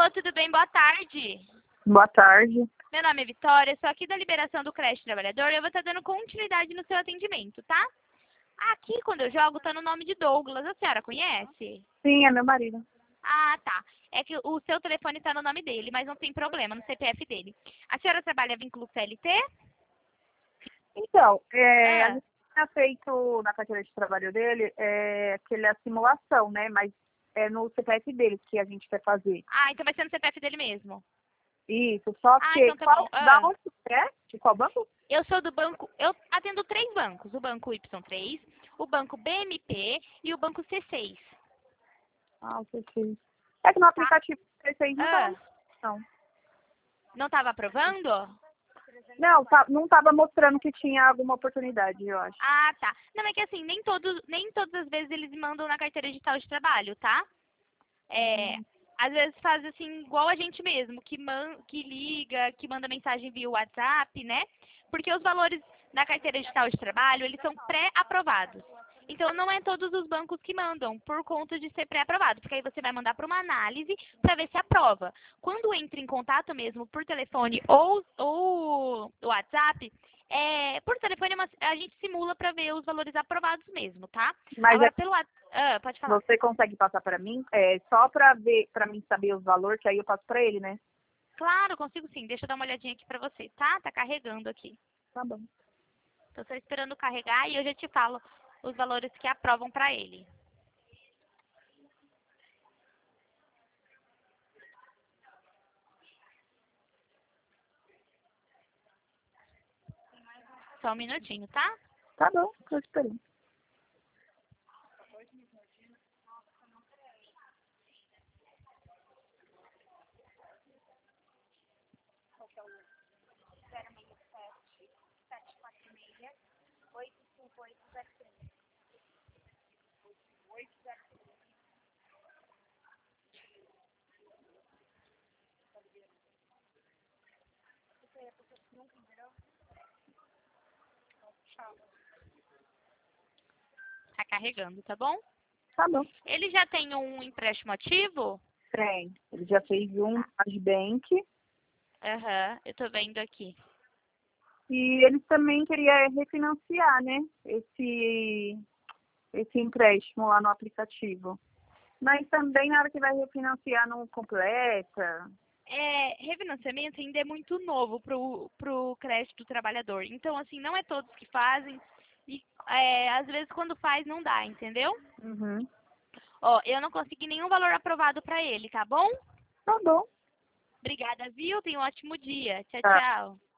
Alô, tudo bem? Boa tarde. Boa tarde. Meu nome é Vitória, sou aqui da liberação do creche trabalhador e eu vou estar dando continuidade no seu atendimento, tá? Aqui, quando eu jogo, tá no nome de Douglas. A senhora conhece? Sim, é meu marido. Ah, tá. É que o seu telefone tá no nome dele, mas não tem problema, no CPF dele. A senhora trabalha vínculo CLT? Então, a Ah, gente tinha feito na carteira de trabalho dele aquela simulação, né? Mas é no CPF dele que a gente quer fazer. então vai ser no CPF dele mesmo. Isso, só Ah, que então tá bom. da onde você é? De qual banco? Eu sou do banco, eu atendo 3 bancos, o banco Y3, o banco BMP e o banco C6, Ah, você fez. É que no tá? aplicativo que você fez não Ah, estava. Não, não estava aprovando? não, não estava mostrando que tinha alguma oportunidade, eu acho. Ah, tá. Não, é que assim, nem todas as vezes eles mandam na carteira digital de trabalho, tá? É, às vezes faz assim, igual a gente mesmo, que liga, que manda mensagem via WhatsApp, né? Porque os valores da carteira digital de trabalho, eles são pré-aprovados. Então, não é todos os bancos que mandam, por conta de ser pré-aprovado. Porque aí você vai mandar para uma análise para ver se aprova. Quando entra em contato mesmo por telefone ou WhatsApp, por telefone a gente simula para ver os valores aprovados mesmo, tá? Mas Agora, pelo WhatsApp... pode falar. você consegue passar para mim? Só para ver, para mim saber os valores, que aí eu passo para ele, né? Claro, consigo sim. Deixa eu dar uma olhadinha aqui pra você, tá? Tá carregando aqui. Tá bom. Tô só esperando carregar e eu já te falo os valores que aprovam pra ele. Só um minutinho, tá? Tá bom, tô esperando. Tá carregando, tá bom? Tá bom. Ele já tem um empréstimo ativo? Tem. Ele já fez um Tá. Bank Aham, eu tô vendo aqui. e ele também queria refinanciar, né? Esse empréstimo lá no aplicativo. Mas também na hora que vai refinanciar não completa. Refinanciamento ainda é muito novo pro crédito do trabalhador. Então, assim, não é todos que fazem. E às vezes quando faz não dá, entendeu? Uhum. Ó, eu não consegui nenhum valor aprovado pra ele, tá bom? Tá bom. Obrigada, viu? Tenha um ótimo dia. Tchau, Tá. tchau.